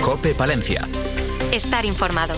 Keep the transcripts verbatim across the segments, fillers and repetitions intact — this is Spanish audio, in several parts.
COPE Palencia. Estar informado.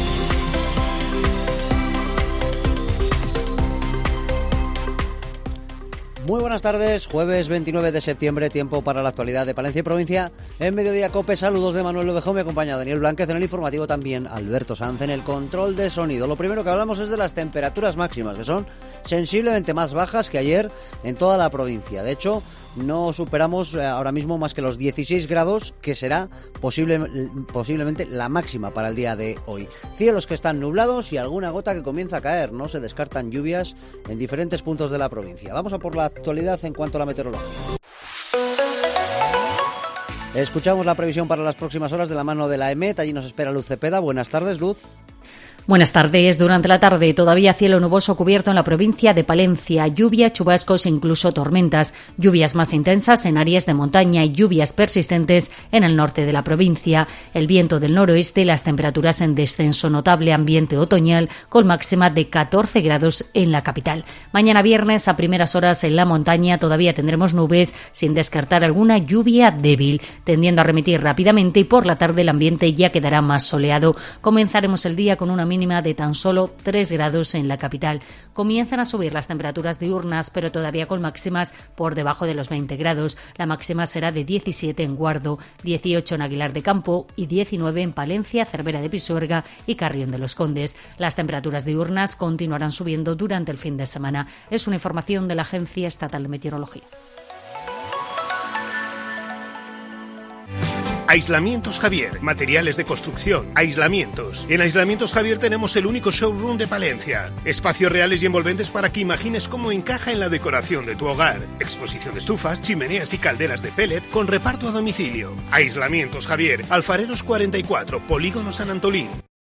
Muy buenas tardes, jueves veintinueve de septiembre, tiempo para la actualidad de Palencia y provincia. En Mediodía COPE, saludos de Manuel Ovejón, me acompaña Daniel Blánquez en el informativo, también Alberto Sanz en el control de sonido. Lo primero que hablamos es de las temperaturas máximas, que son sensiblemente más bajas que ayer en toda la provincia. De hecho, no superamos ahora mismo más que los dieciséis grados, que será posible, posiblemente la máxima para el día de hoy. Cielos que están nublados y alguna gota que comienza a caer. No se descartan lluvias en diferentes puntos de la provincia. Vamos a por la actualidad en cuanto a la meteorología. Escuchamos la previsión para las próximas horas de la mano de la EMET. Allí nos espera Luz Cepeda. Buenas tardes, Luz. Buenas tardes. Durante la tarde todavía cielo nuboso cubierto en la provincia de Palencia. Lluvias, chubascos e incluso tormentas. Lluvias más intensas en áreas de montaña y lluvias persistentes en el norte de la provincia. El viento del noroeste, las temperaturas en descenso notable, ambiente otoñal con máxima de catorce grados en la capital. Mañana viernes a primeras horas en la montaña todavía tendremos nubes sin descartar alguna lluvia débil, tendiendo a remitir rápidamente y por la tarde el ambiente ya quedará más soleado. Comenzaremos el día con una mínima de tan solo tres grados en la capital. Comienzan a subir las temperaturas diurnas, pero todavía con máximas por debajo de los veinte grados. La máxima será de diecisiete en Guardo, dieciocho en Aguilar de Campo y diecinueve en Palencia, Cervera de Pisuerga y Carrión de los Condes. Las temperaturas diurnas continuarán subiendo durante el fin de semana. Es una información de la Agencia Estatal de Meteorología. Aislamientos Javier, materiales de construcción, aislamientos. En Aislamientos Javier tenemos el único showroom de Palencia. Espacios reales y envolventes para que imagines cómo encaja en la decoración de tu hogar. Exposición de estufas, chimeneas y calderas de pellet con reparto a domicilio. Aislamientos Javier, Alfareros cuarenta y cuatro, Polígono San Antolín.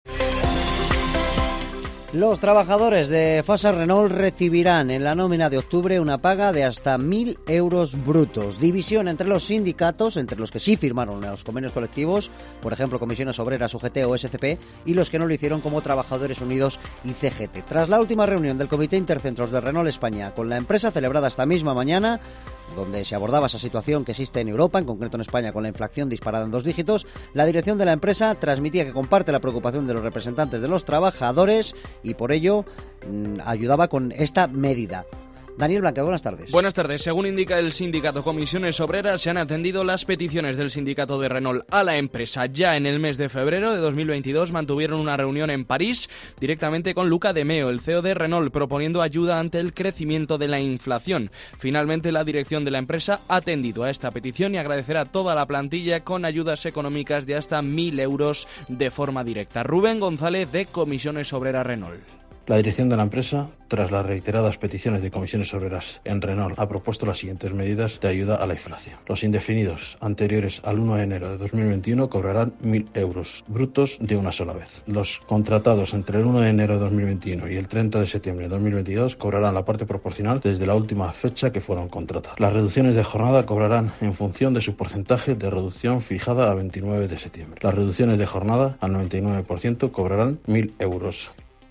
Los trabajadores de Fasa Renault recibirán en la nómina de octubre una paga de hasta mil euros brutos. División entre los sindicatos, entre los que sí firmaron los convenios colectivos, por ejemplo Comisiones Obreras, U G T o S C P, y los que no lo hicieron como Trabajadores Unidos y C G T. Tras la última reunión del Comité Intercentros de Renault España con la empresa, celebrada esta misma mañana, donde se abordaba esa situación que existe en Europa, en concreto en España, con la inflación disparada en dos dígitos, la dirección de la empresa transmitía que comparte la preocupación de los representantes de los trabajadores y por ello mmm, ayudaba con esta medida. Daniel Blánquez, buenas tardes. Buenas tardes. Según indica el sindicato Comisiones Obreras, se han atendido las peticiones del sindicato de Renault a la empresa. Ya en el mes de febrero de dos mil veintidós mantuvieron una reunión en París directamente con Luca De Meo, el C E O de Renault, proponiendo ayuda ante el crecimiento de la inflación. Finalmente, la dirección de la empresa ha atendido a esta petición y agradecerá a toda la plantilla con ayudas económicas de hasta mil euros de forma directa. Rubén González, de Comisiones Obreras Renault. La dirección de la empresa, tras las reiteradas peticiones de Comisiones Obreras en Renault, ha propuesto las siguientes medidas de ayuda a la inflación. Los indefinidos anteriores al uno de enero de dos mil veintiuno cobrarán mil euros brutos de una sola vez. Los contratados entre el uno de enero de dos mil veintiuno y el treinta de septiembre de dos mil veintidós cobrarán la parte proporcional desde la última fecha que fueron contratados. Las reducciones de jornada cobrarán en función de su porcentaje de reducción fijada a veintinueve de septiembre. Las reducciones de jornada al noventa y nueve por ciento cobrarán mil euros.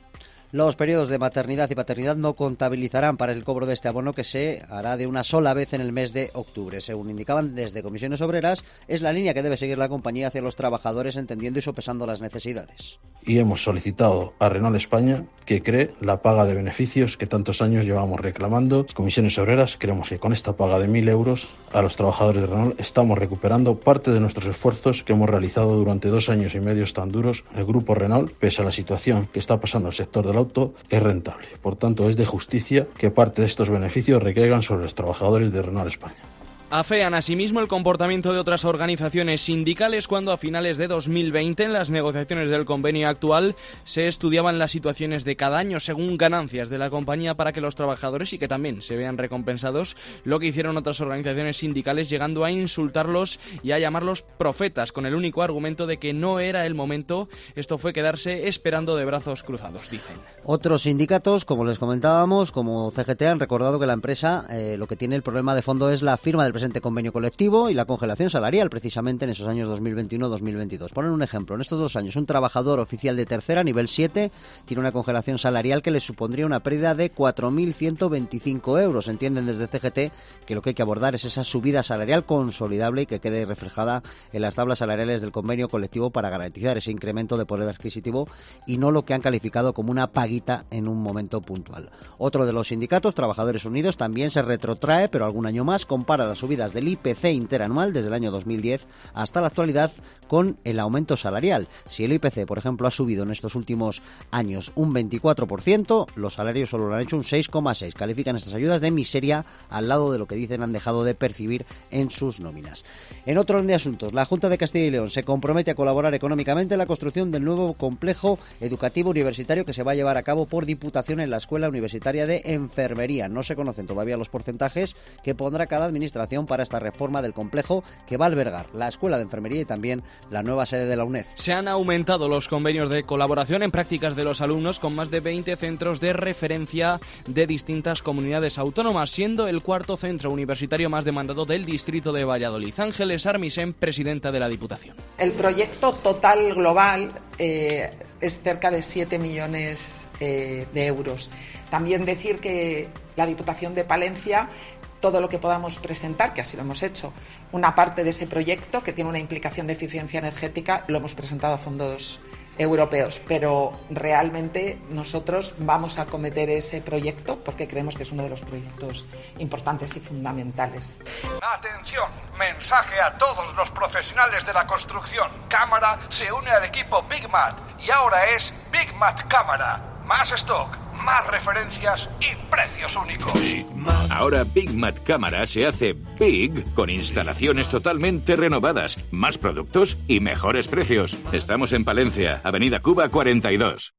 Los periodos de maternidad y paternidad no contabilizarán para el cobro de este abono, que se hará de una sola vez en el mes de octubre. Según indicaban desde Comisiones Obreras, es la línea que debe seguir la compañía hacia los trabajadores, entendiendo y sopesando las necesidades. Y hemos solicitado a Renault España que cree la paga de beneficios que tantos años llevamos reclamando. Comisiones Obreras, creemos que con esta paga de mil euros a los trabajadores de Renault estamos recuperando parte de nuestros esfuerzos que hemos realizado durante dos años y medio tan duros. El grupo Renault, pese a la situación que está pasando el sector del auto, es rentable. Por tanto, es de justicia que parte de estos beneficios recaigan sobre los trabajadores de Renault España. Afean asimismo el comportamiento de otras organizaciones sindicales cuando a finales de dos mil veinte en las negociaciones del convenio actual se estudiaban las situaciones de cada año según ganancias de la compañía para que los trabajadores y que también se vean recompensados, lo que hicieron otras organizaciones sindicales llegando a insultarlos y a llamarlos profetas con el único argumento de que no era el momento. Esto fue quedarse esperando de brazos cruzados, dicen. Otros sindicatos, como les comentábamos, como C G T, han recordado que la empresa eh, lo que tiene el problema de fondo es la firma del presente convenio colectivo y la congelación salarial precisamente en esos años dos mil veintiuno dos mil veintidós. Ponen un ejemplo, en estos dos años un trabajador oficial de tercera, nivel siete, tiene una congelación salarial que le supondría una pérdida de cuatro mil ciento veinticinco euros. Entienden desde C G T que lo que hay que abordar es esa subida salarial consolidable y que quede reflejada en las tablas salariales del convenio colectivo para garantizar ese incremento de poder adquisitivo y no lo que han calificado como una paguita en un momento puntual. Otro de los sindicatos, Trabajadores Unidos, también se retrotrae, pero algún año más, compara las subidas del I P C interanual desde el año dos mil diez hasta la actualidad con el aumento salarial. Si el I P C, por ejemplo, ha subido en estos últimos años un veinticuatro por ciento, los salarios solo lo han hecho un seis coma seis por ciento. Califican estas ayudas de miseria al lado de lo que dicen han dejado de percibir en sus nóminas. En otro orden de asuntos, la Junta de Castilla y León se compromete a colaborar económicamente en la construcción del nuevo complejo educativo universitario que se va a llevar a cabo por Diputación en la Escuela Universitaria de Enfermería. No se conocen todavía los porcentajes que pondrá cada administración para esta reforma del complejo que va a albergar la Escuela de Enfermería y también la nueva sede de la UNED. Se han aumentado los convenios de colaboración en prácticas de los alumnos con más de veinte centros de referencia de distintas comunidades autónomas, siendo el cuarto centro universitario más demandado del distrito de Valladolid. Ángeles Armisen, presidenta de la Diputación. El proyecto total global eh, es cerca de siete millones eh, de euros. También decir que la Diputación de Palencia, todo lo que podamos presentar, que así lo hemos hecho, una parte de ese proyecto que tiene una implicación de eficiencia energética, lo hemos presentado a fondos europeos, pero realmente nosotros vamos a acometer ese proyecto porque creemos que es uno de los proyectos importantes y fundamentales. Atención, mensaje a todos los profesionales de la construcción. Cámara se une al equipo Big Mat y ahora es Big Mat Cámara. Más stock, más referencias y precios únicos. Ahora Big Mat Cámara se hace Big con instalaciones totalmente renovadas, más productos y mejores precios. Estamos en Palencia, Avenida Cuba cuarenta y dos.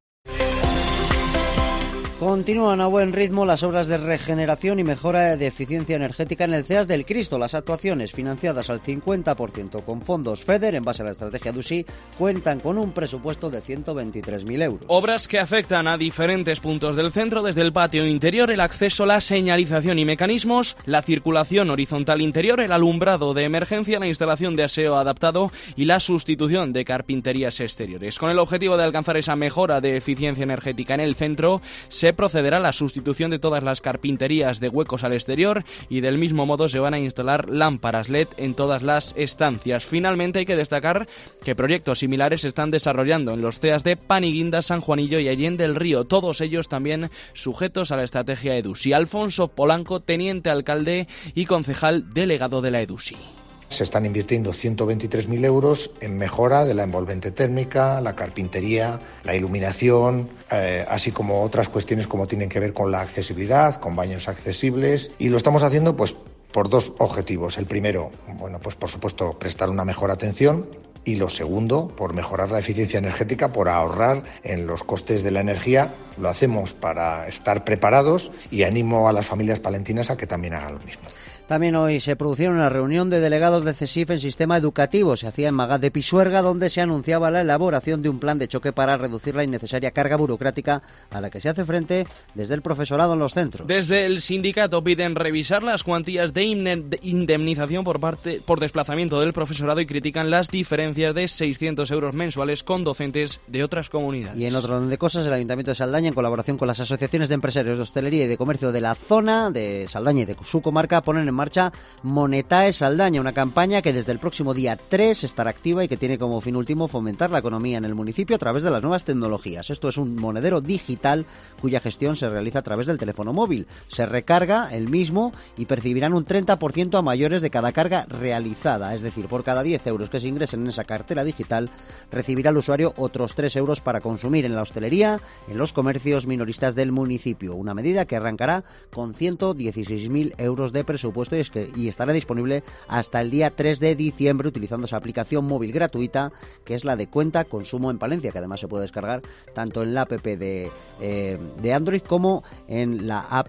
Continúan a buen ritmo las obras de regeneración y mejora de eficiencia energética en el C E A S del Cristo. Las actuaciones, financiadas al cincuenta por ciento con fondos FEDER en base a la estrategia D U S I, cuentan con un presupuesto de ciento veintitrés mil euros. Obras que afectan a diferentes puntos del centro, desde el patio interior, el acceso, la señalización y mecanismos, la circulación horizontal interior, el alumbrado de emergencia, la instalación de aseo adaptado y la sustitución de carpinterías exteriores. Con el objetivo de alcanzar esa mejora de eficiencia energética en el centro, se Se procederá a la sustitución de todas las carpinterías de huecos al exterior y del mismo modo se van a instalar lámparas L E D en todas las estancias. Finalmente hay que destacar que proyectos similares se están desarrollando en los C E A S de Paniguinda, San Juanillo y Allende del Río, todos ellos también sujetos a la estrategia E D U S I. Alfonso Polanco, teniente alcalde y concejal delegado de la E D U S I. Se están invirtiendo ciento veintitrés mil euros en mejora de la envolvente térmica, la carpintería, la iluminación, eh, así como otras cuestiones como tienen que ver con la accesibilidad, con baños accesibles, y lo estamos haciendo pues por dos objetivos. El primero, bueno, pues por supuesto prestar una mejor atención, y lo segundo, por mejorar la eficiencia energética, por ahorrar en los costes de la energía. Lo hacemos para estar preparados y animo a las familias palentinas a que también hagan lo mismo. También hoy se produjeron una reunión de delegados de CESIF en sistema educativo. Se hacía en Magat de Pisuerga, donde se anunciaba la elaboración de un plan de choque para reducir la innecesaria carga burocrática a la que se hace frente desde el profesorado en los centros. Desde el sindicato piden revisar las cuantías de indemnización por parte por desplazamiento del profesorado y critican las diferencias de seiscientos euros mensuales con docentes de otras comunidades. Y en otro orden de cosas, el Ayuntamiento de Saldaña, en colaboración con las asociaciones de empresarios de hostelería y de comercio de la zona de Saldaña y de su comarca, ponen en marcha Monetae Saldaña, una campaña que desde el próximo día tres estará activa y que tiene como fin último fomentar la economía en el municipio a través de las nuevas tecnologías. Esto es un monedero digital cuya gestión se realiza a través del teléfono móvil. Se recarga el mismo y percibirán un treinta por ciento a mayores de cada carga realizada, es decir, por cada diez euros que se ingresen en esa cartera digital, recibirá el usuario otros tres euros para consumir en la hostelería, en los comercios minoristas del municipio. Una medida que arrancará con ciento dieciséis mil euros de presupuesto y, es que, y estará disponible hasta el día tres de diciembre utilizando esa aplicación móvil gratuita que es la de Cuenta Consumo en Palencia, que además se puede descargar tanto en la app de, eh, de Android como en la app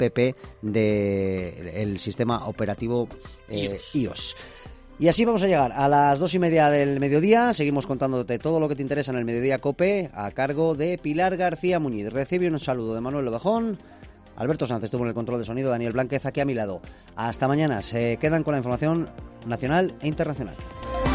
del sistema operativo eh, iOS. Y así vamos a llegar a las dos y media del mediodía. Seguimos contándote todo lo que te interesa en el Mediodía COPE a cargo de Pilar García Muñiz. Recibe un saludo de Manuel Lobejón. Alberto Sánchez estuvo en el control de sonido, Daniel Blánquez aquí a mi lado. Hasta mañana. Se quedan con la información nacional e internacional.